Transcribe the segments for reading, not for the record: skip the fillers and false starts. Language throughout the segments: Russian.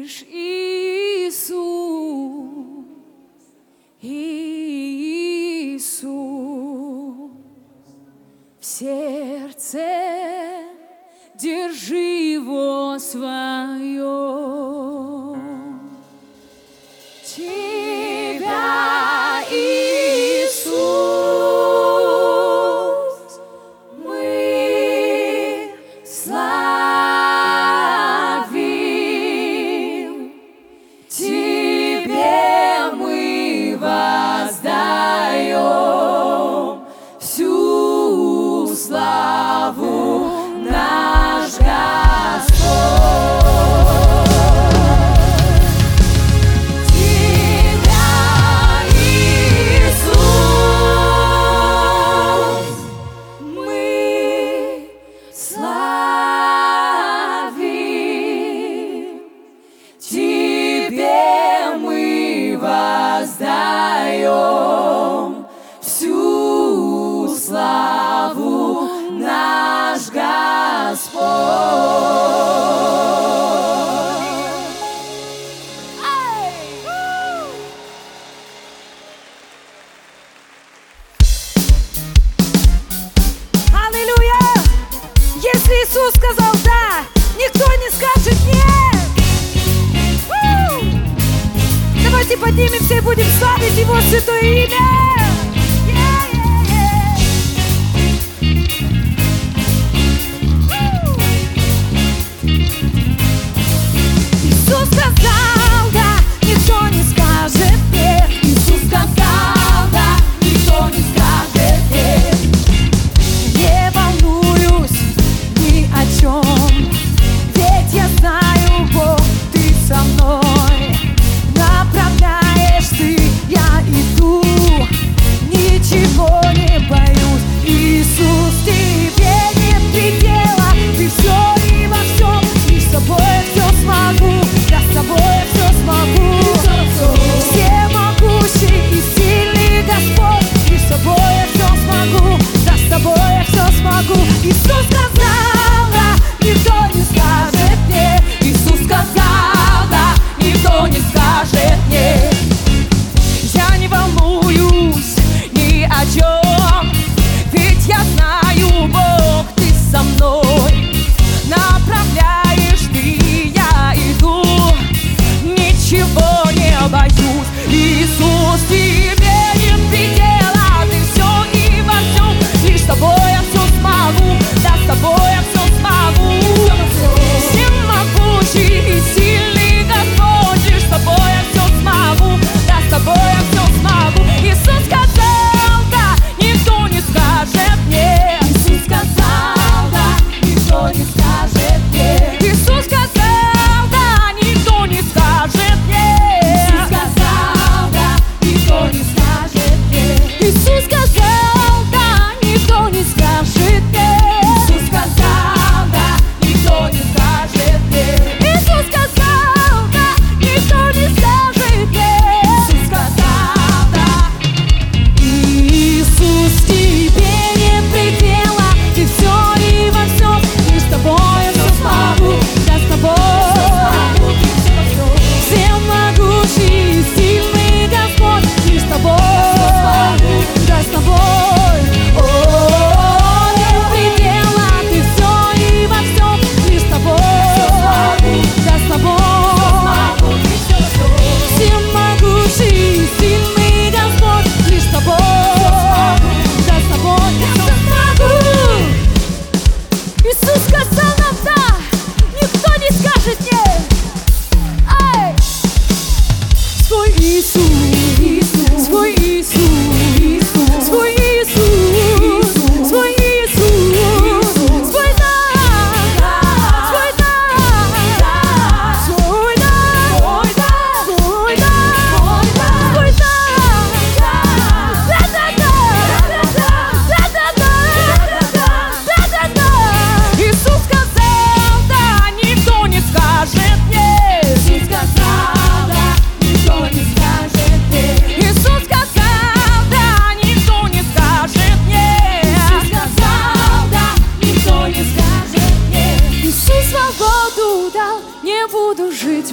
лишь Иисус, Иисус. В сердце держи его своем. Тебя, Иисус, мы славим, Тебе мы воздаем всю славу, наш Господь. Воздаем всю славу, наш Господь. Аллилуйя! Если Иисус сказал «да», никто не скажет «нет». Давайте поднимемся и будем славить Его святое имя. Иисус сказал «да», никто не скажет «нет». Иисус сказал «да», никто не скажет «нет». Не волнуюсь ни о чем, ведь я знаю, Бог, Ты со мной. Направляешь Ты, я иду.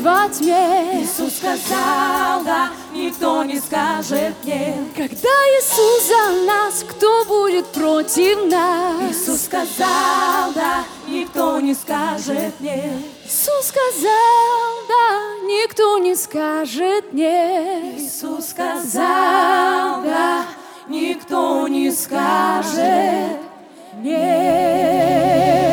во тьме. Иисус сказал, да, никто не скажет нет. Когда Иисус за нас, кто будет против нас? Иисус сказал, да, никто не скажет нет. Иисус сказал, да, никто не скажет нет. Иисус сказал, да, никто не скажет нет.